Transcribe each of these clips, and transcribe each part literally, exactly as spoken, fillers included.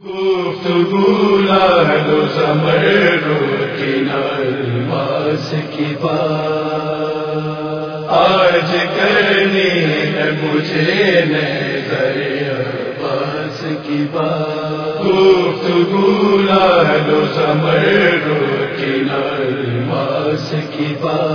گفتگو لالو زمرو کی الماس کی بات آج کرنی ہے مجھے نظر عباس کی بات گفتگو لالو زمرو کی الماس کی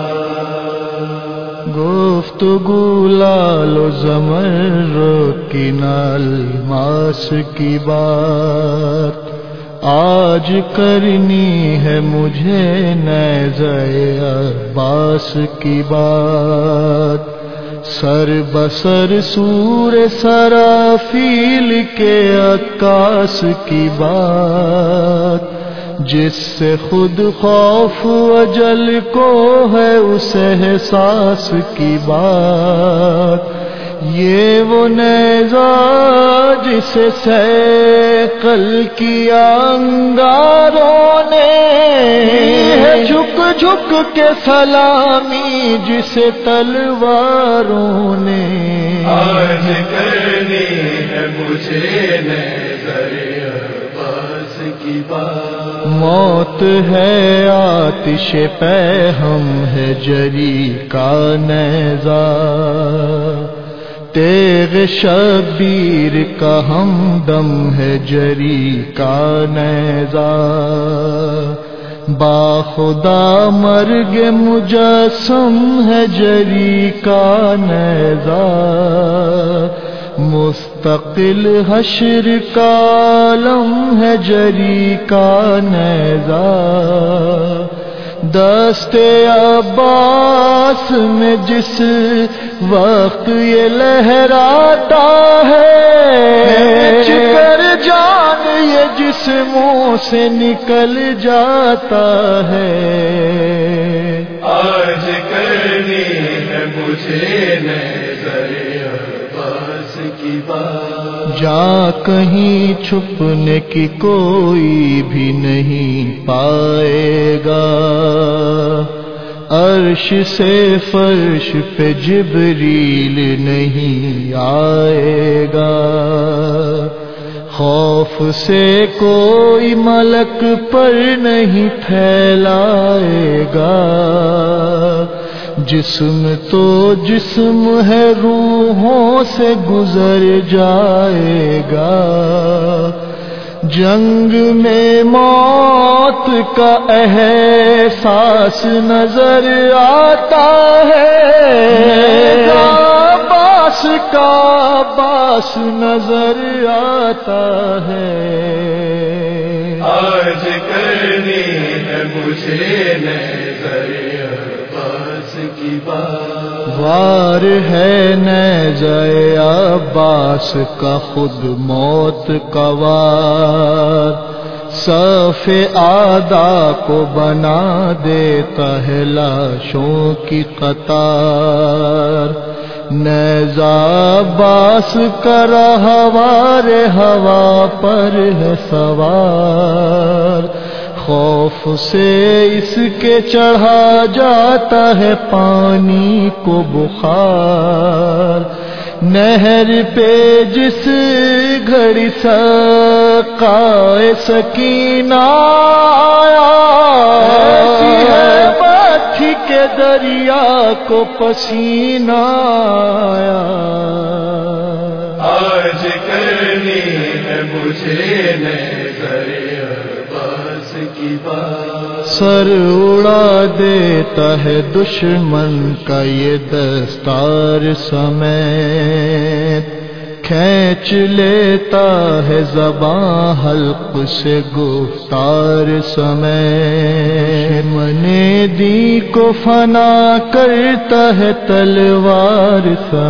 بات گفتگو لالو زمرو کی الماس کی بات آج کرنی ہے مجھے نیزہ عباس کی بات سر بسر سور سرافیل کے عکاس کی بات جس سے خود خوف اجل کو ہے اس احساس کی بات یہ وہ نیزہ جسے صیقل کیا انگاروں نے ہے جھک جھک کے سلامی جسے تلواروں نے آج کرنی ہے مجھے نظر عباس کی بات موت ہے آتش پہ ہم ہے جری کا نیزہ تیغ شبیر کا ہمدم ہے جری کا نیزہ باخدا مرگ مجسم ہے جری کا نیزہ مستقل حشر کا عالم ہے جری کا نیزہ دست عباس میں جس وقت یہ لہراتا ہے چکر جان یہ جس منہ سے نکل جاتا ہے آج کرنی ہے مجھے نظر عباس کی بات جا کہیں چھپنے کی کوئی بھی نہیں پائے گا عرش سے فرش پہ جبریل نہیں آئے گا خوف سے کوئی ملک پر نہیں پھیلائے گا جسم تو جسم ہے روحوں سے گزر جائے گا جنگ میں موت کا احساس نظر آتا ہے باس کا باس نظر آتا ہے آج کرنی ہے مجھے نظر عباس کی بات وار ہے نیزہ عباس کا خود موت کا وار صف آدھا کو بنا دیتا ہے لاشوں کی قطار نیزہ عباس کا رہوار ہوا پر ہے سوار خوف سے اس کے چڑھا جاتا ہے پانی کو بخار نہر پہ جس گھڑی سقائے سکینہ آیا ایسی ہے پتھی کے دریا کو پسینہ آیا آج کرنی ہے مجھے نظر عباس کی بات سر اڑا دیتا ہے دشمن کا یہ دستار سمیت کھینچ لیتا ہے زباں حلق سے گفتار سمیت من دی کو فنا کرتا ہے تلوار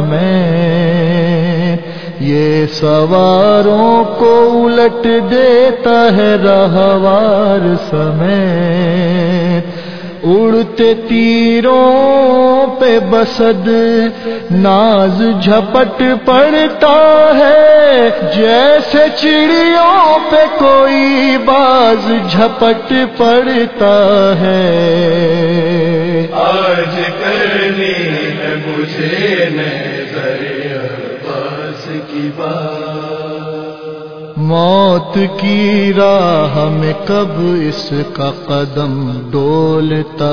سمیت یہ سواروں کو الٹ دیتا ہے رہوار سمیت اڑتے تیروں پہ بسد ناز جھپٹ پڑتا ہے جیسے چڑیوں پہ کوئی باز جھپٹ پڑتا ہے آج کرنی ہے مجھے نظر عباس کی بات موت کی راہ میں کب اس کا قدم ڈولتا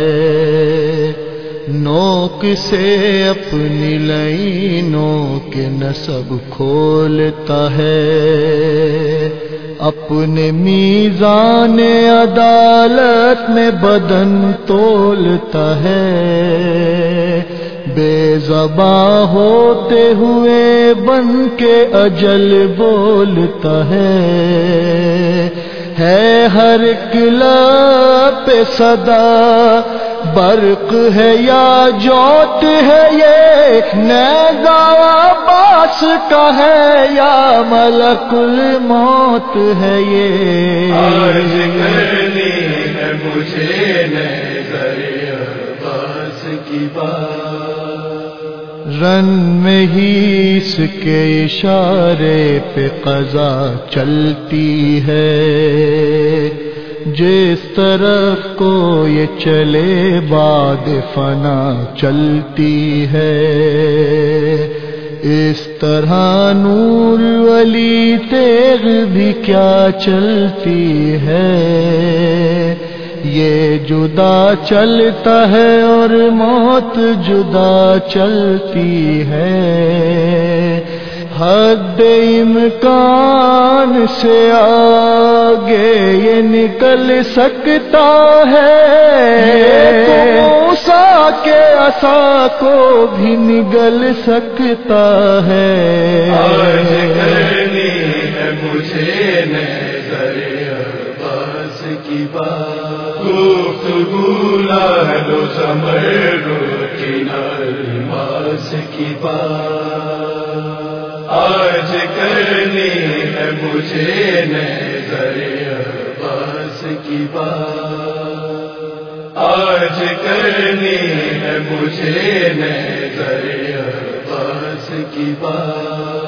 ہے، نوک سے اپنی لینوں کے نسب کھولتا ہے، اپنے میزان عدالت میں بدن تولتا ہے، بے زباں ہوتے ہوئے بن کے اجل بولتا ہے، ہے ہر ایک لب پہ صدا، برق ہے یا جوت ہے یہ، نیزہ عباس کا ہے یا ملک الموت ہے یہ، عرض کرنی ہے مجھے نظر عباس کی بات، رن میں ہی اس کے اشارے پہ قضا چلتی ہے، جس طرف کو یہ چلے بعد فنا چلتی ہے، اس طرح نور ولی تیغ بھی کیا چلتی ہے، یہ جدا چلتا ہے اور موت جدا چلتی ہے، حد امکان سے آگے یہ نکل سکتا ہے، موسیٰ کے عصا کو بھی نگل سکتا ہے، عرض کرنی ہے مجھے نظر عباس کی بات، گفتگو لہل و زمر کی نرماس کی بات، آج کرنی ہے مجھے نظر عباس کی بات، آج کرنی ہے مجھے نظر عباس کی بات،